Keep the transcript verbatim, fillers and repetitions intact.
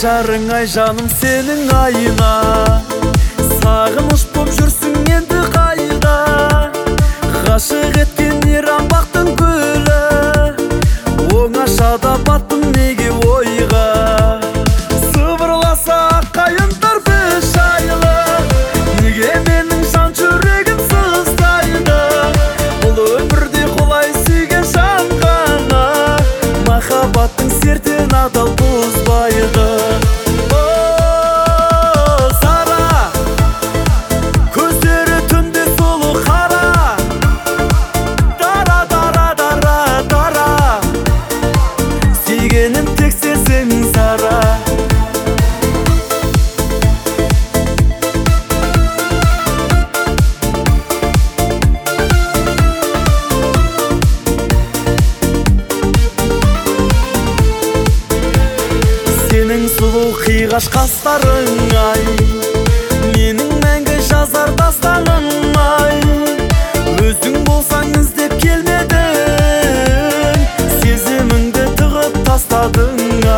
ажарың ай жаным сенің айна, сағыныш боп жүрсің енді қайда. Ғашық еткен иран бақтың гүлі, оңашада баттым неге ойға. Сыбырласа қайындар біз жайлы, неге менің жан жүрегім сыздайды. Бұл өмірде құлай сүйген жан ғана, махаббаттың сертін адал бұзбайды. Сүйгенім тек сенсің Сара. Сенің сұлу қиғаш қастарың ай, менің мәңгі жазар дастаным ай. Өзің болсаң іздеп келмедің, сезіміңді тығып тастадың